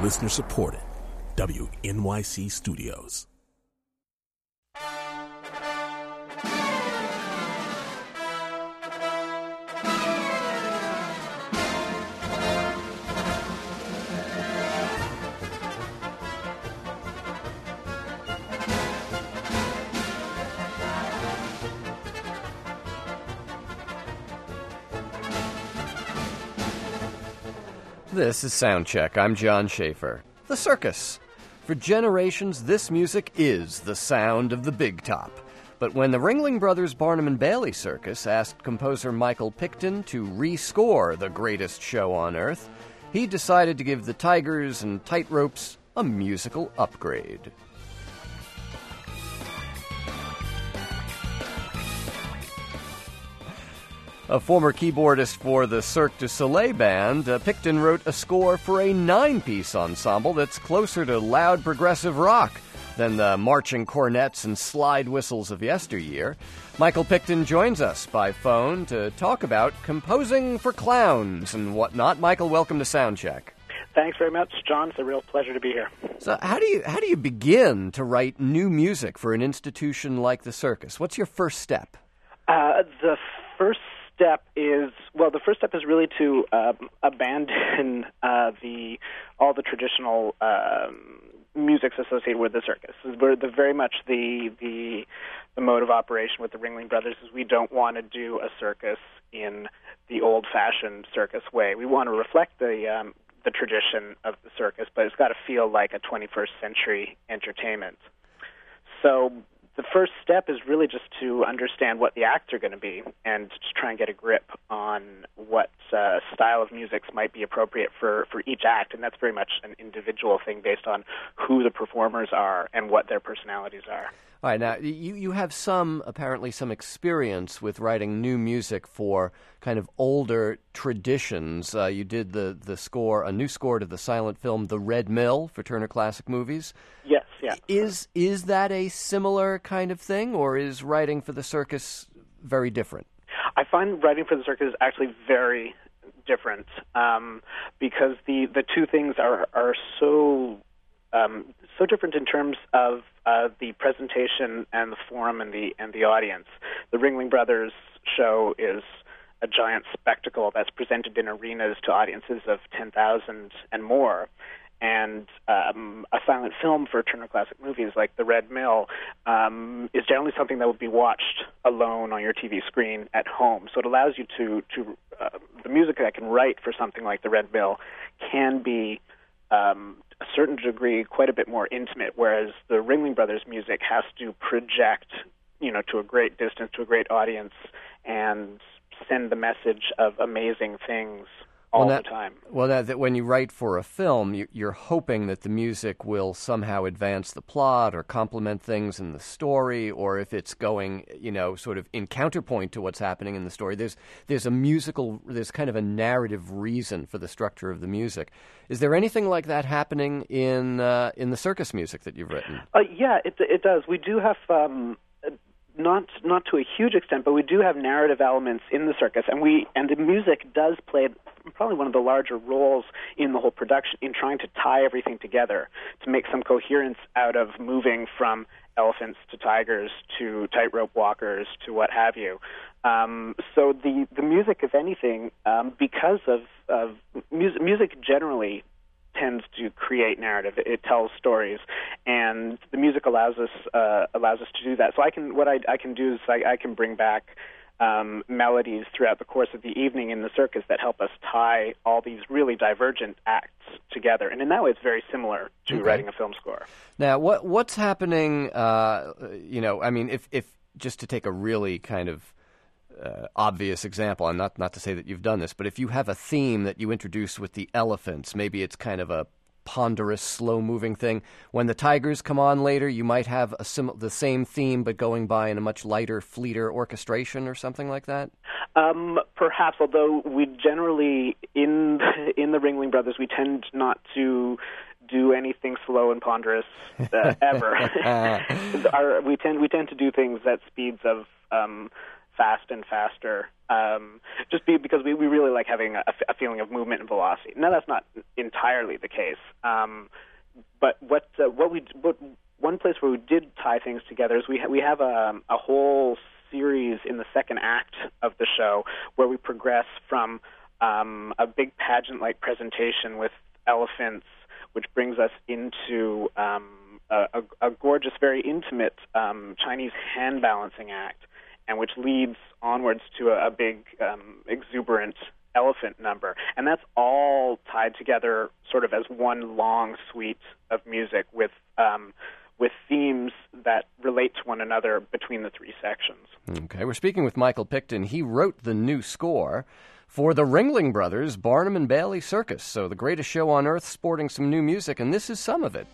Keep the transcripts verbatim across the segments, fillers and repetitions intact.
Listener supported. W N Y C Studios. This is Soundcheck. I'm John Schaefer. The circus. For generations, this music is the sound of the big top. But when the Ringling Brothers Barnum and Bailey Circus asked composer Michael Picton to rescore the greatest show on earth, he decided to give the Tigers and Tightropes a musical upgrade. A former keyboardist for the Cirque du Soleil band, uh, Picton wrote a score for a nine-piece ensemble that's closer to loud progressive rock than the marching cornets and slide whistles of yesteryear. Michael Picton joins us by phone to talk about composing for clowns and whatnot. Michael, welcome to Soundcheck. Thanks very much, John. It's a real pleasure to be here. So how do you how do you begin to write new music for an institution like the circus? What's your first step? Uh, the first step is, well, the first step is really to uh, abandon uh, the all the traditional um, musics associated with the circus. We're the, very much the, the the mode of operation with the Ringling Brothers is we don't want to do a circus in the old-fashioned circus way. We want to reflect the um, the tradition of the circus, but it's got to feel like a twenty-first century entertainment. So the first step is really just to understand what the acts are going to be and to try and get a grip on what uh, style of music might be appropriate for, for each act, and that's very much an individual thing based on who the performers are and what their personalities are. All right, now, you, you have some, apparently some experience with writing new music for kind of older traditions. Uh, you did the, the score, a new score to the silent film The Red Mill for Turner Classic Movies. Yes, yes. Is, is that a similar kind of thing, or is writing for the circus very different? I find writing for the circus is actually very different um, because the, the two things are, are so... Um, so different in terms of uh, the presentation and the forum and the and the audience. The Ringling Brothers show is a giant spectacle that's presented in arenas to audiences of ten thousand and more. And um, a silent film for Turner Classic Movies like The Red Mill um, is generally something that would be watched alone on your T V screen at home. So it allows you to, to uh, the music that I can write for something like The Red Mill can be Um, a certain degree quite a bit more intimate, whereas the Ringling Brothers music has to project, you know, to a great distance, to a great audience, and send the message of amazing things all well, that, the time. Well, that, that when you write for a film, you, you're hoping that the music will somehow advance the plot or complement things in the story, or if it's going, you know, sort of in counterpoint to what's happening in the story. There's there's a musical, there's kind of a narrative reason for the structure of the music. Is there anything like that happening in uh, in the circus music that you've written? Uh, yeah, it it does. We do have. Um, Not not to a huge extent, but we do have narrative elements in the circus, and we and the music does play probably one of the larger roles in the whole production in trying to tie everything together to make some coherence out of moving from elephants to tigers to tightrope walkers to what have you. Um, so the the music, if anything, um, because of of music, music generally tends to create narrative. It tells stories, and the music allows us uh, allows us to do that. So I can what I, I can do is I, I can bring back um, melodies throughout the course of the evening in the circus that help us tie all these really divergent acts together. And in that way, it's very similar to okay. writing a film score. Now, what what's happening? Uh, you know, I mean, if if just to take a really kind of Uh, obvious example, and not, not to say that you've done this, but if you have a theme that you introduce with the elephants, maybe it's kind of a ponderous, slow-moving thing. When the tigers come on later, you might have a sim- the same theme, but going by in a much lighter, fleeter orchestration or something like that? Um, perhaps, although we generally, in in the Ringling Brothers, we tend not to do anything slow and ponderous uh, ever. Our, we tend we tend to do things at speeds of um, fast and faster, um, just be, because we, we really like having a, a feeling of movement and velocity. Now, that's not entirely the case, um, but what uh, what we what, one place where we did tie things together is we ha- we have a, a whole series in the second act of the show where we progress from um, a big pageant-like presentation with elephants, which brings us into um, a, a, a gorgeous, very intimate um, Chinese hand balancing act, and which leads onwards to a, a big, um, exuberant elephant number. And that's all tied together sort of as one long suite of music with um, with themes that relate to one another between the three sections. Okay, we're speaking with Michael Picton. He wrote the new score for the Ringling Brothers' Barnum and Bailey Circus. So the greatest show on earth sporting some new music, and this is some of it.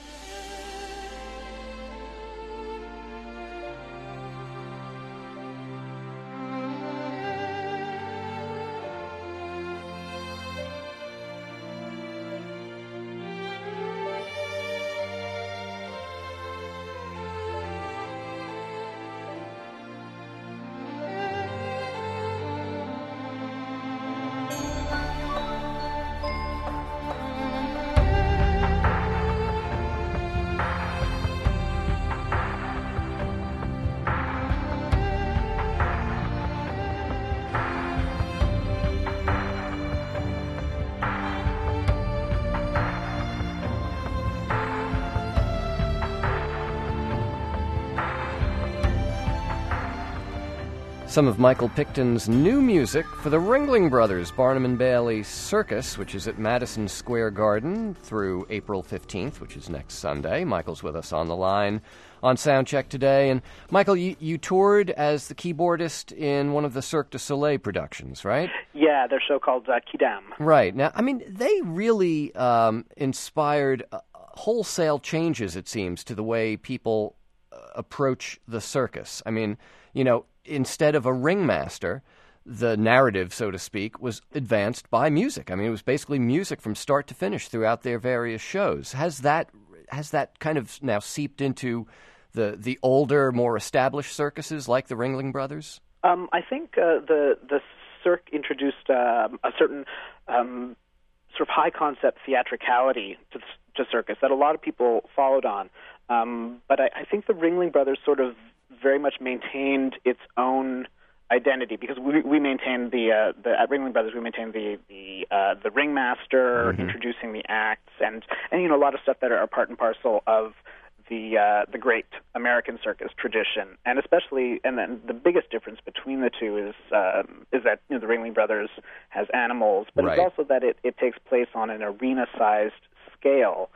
Some of Michael Picton's new music for the Ringling Brothers' Barnum and Bailey Circus, which is at Madison Square Garden through April fifteenth, which is next Sunday. Michael's with us on the line on Soundcheck today. And Michael, you, you toured as the keyboardist in one of the Cirque du Soleil productions, right? Yeah, their show called uh, Quidam. Right. Now, I mean, they really um, inspired uh, wholesale changes, it seems, to the way people uh, approach the circus. I mean, you know, instead of a ringmaster, the narrative, so to speak, was advanced by music. I mean, it was basically music from start to finish throughout their various shows. Has that has that kind of now seeped into the the older, more established circuses like the Ringling Brothers? Um, I think uh, the the Cirque introduced uh, a certain um, sort of high concept theatricality to, to circus that a lot of people followed on. Um, but I, I think the Ringling Brothers sort of very much maintained its own identity, because we we maintained the uh, the at Ringling Brothers we maintained the the uh, the ringmaster mm-hmm. introducing the acts and and you know a lot of stuff that are part and parcel of the uh, the great American circus tradition, and especially and then the biggest difference between the two is um, is that you know, the Ringling Brothers has animals, but right. it's also that it, it takes place on an arena-sized scale.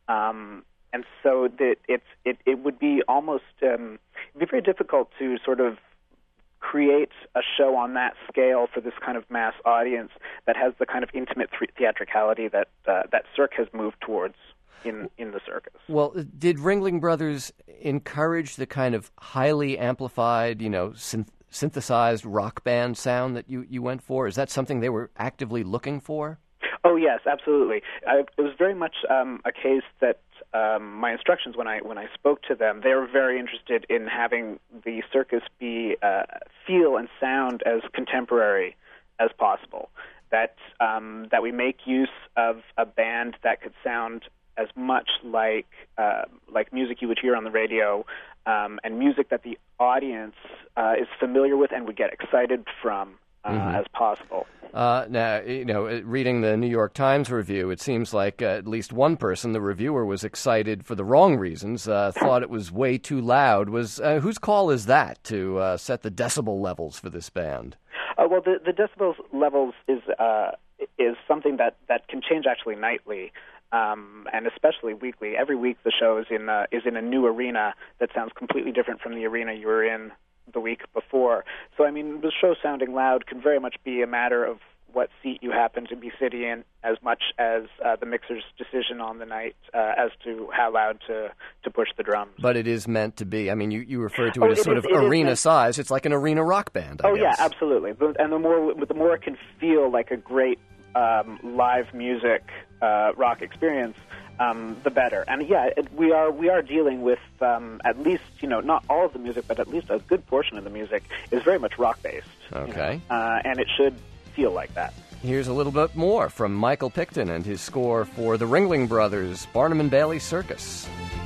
Um, And so that it's it, it would be almost um, it'd be very difficult to sort of create a show on that scale for this kind of mass audience that has the kind of intimate th- theatricality that uh, that Cirque has moved towards in in the circus. Well, did Ringling Brothers encourage the kind of highly amplified, you know, synth- synthesized rock band sound that you, you went for? Is that something they were actively looking for? Oh yes, absolutely. I, it was very much um, a case that um, my instructions when I when I spoke to them, they were very interested in having the circus be uh, feel and sound as contemporary as possible. That um, that we make use of a band that could sound as much like uh, like music you would hear on the radio, um, and music that the audience uh, is familiar with and would get excited from uh, mm-hmm. as possible. Uh, now, you know, reading the New York Times review, it seems like uh, at least one person, the reviewer, was excited for the wrong reasons, uh, thought it was way too loud. Was uh, whose call is that to uh, set the decibel levels for this band? Uh, well, the, the decibel levels is uh, is something that, that can change actually nightly, um, and especially weekly. Every week the show is in uh, is in a new arena that sounds completely different from the arena you were in the week before. So, I mean, the show sounding loud can very much be a matter of what seat you happen to be sitting in, as much as uh, the mixer's decision on the night uh, as to how loud to, to push the drums. But it is meant to be. I mean, you, you refer to it oh, as it sort is, of it arena is size. It's like an arena rock band, I oh, guess. yeah, absolutely. And the more the more it can feel like a great um, live music uh, rock experience, um, the better. And yeah, it, we are we are dealing with um, at least, you know, not all of the music, but at least a good portion of the music is very much rock based. Okay, you know? uh, and it should feel like that. Here's a little bit more from Michael Picton and his score for the Ringling Brothers' Barnum and Bailey Circus.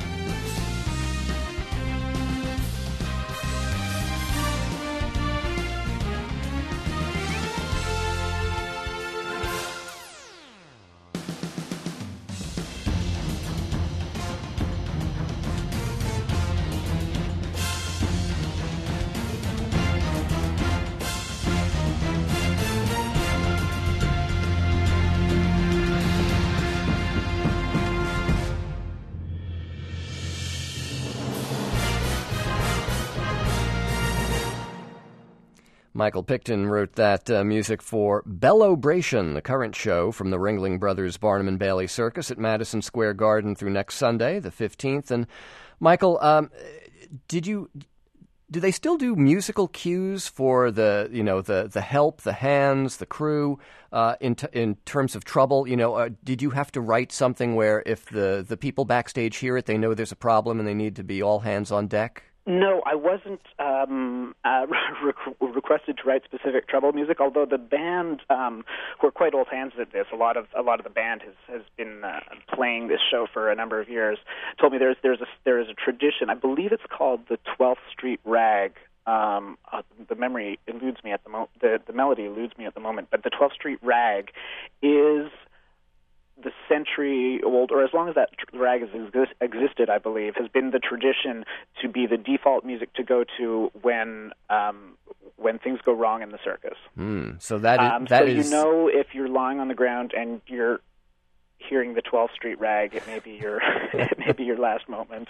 Michael Picton wrote that uh, music for Bellobration, the current show from the Ringling Brothers Barnum and Bailey Circus at Madison Square Garden through next Sunday, the fifteenth. And Michael, um, did you do they still do musical cues for the you know the the help, the hands, the crew uh, in t- in terms of trouble? You know, uh, did you have to write something where if the the people backstage hear it, they know there's a problem and they need to be all hands on deck? No, I wasn't um, uh, re- requested to write specific trouble music. Although the band, um, who are quite old hands at this, a lot of a lot of the band has has been uh, playing this show for a number of years. Told me there's there's a there is a tradition. I believe it's called the twelfth Street Rag. Um, uh, the memory eludes me at the moment. The the melody eludes me at the moment. But the twelfth Street Rag is the century-old, or as long as that rag has exist, existed, I believe, has been the tradition to be the default music to go to when um, when things go wrong in the circus. Mm, so that is, um, that so is... you know, if you're lying on the ground and you're hearing the twelfth Street Rag, it may be your it may be your last moment.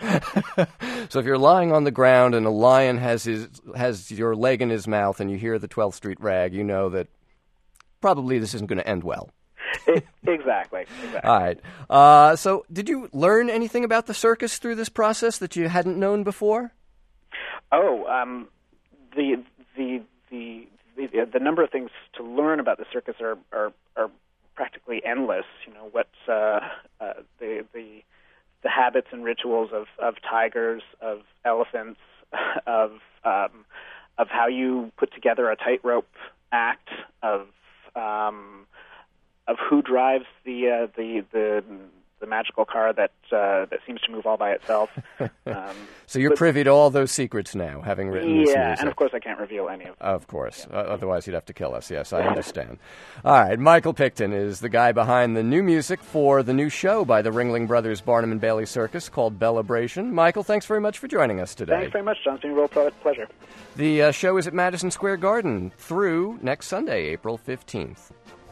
So if you're lying on the ground and a lion has his has your leg in his mouth and you hear the twelfth Street Rag, you know that probably this isn't going to end well. It, exactly, exactly. All right. Uh, so did you learn anything about the circus through this process that you hadn't known before? Oh, um, the, the the the the number of things to learn about the circus are are, are practically endless. You know, what's uh, uh, the the the habits and rituals of, of tigers, of elephants, of um, of how you put together a tightrope act, of um, of who drives the uh, the the the magical car that uh, that seems to move all by itself. Um, so you're but, privy to all those secrets now, having written this yeah, music. and of course I can't reveal any of them. Of course. Yeah. Uh, otherwise you'd have to kill us. Yes, I understand. All right. Michael Picton is the guy behind the new music for the new show by the Ringling Brothers Barnum and Bailey Circus called Bellobration. Michael, thanks very much for joining us today. Thanks very much, John. It's been a real pleasure. The uh, show is at Madison Square Garden through next Sunday, April fifteenth.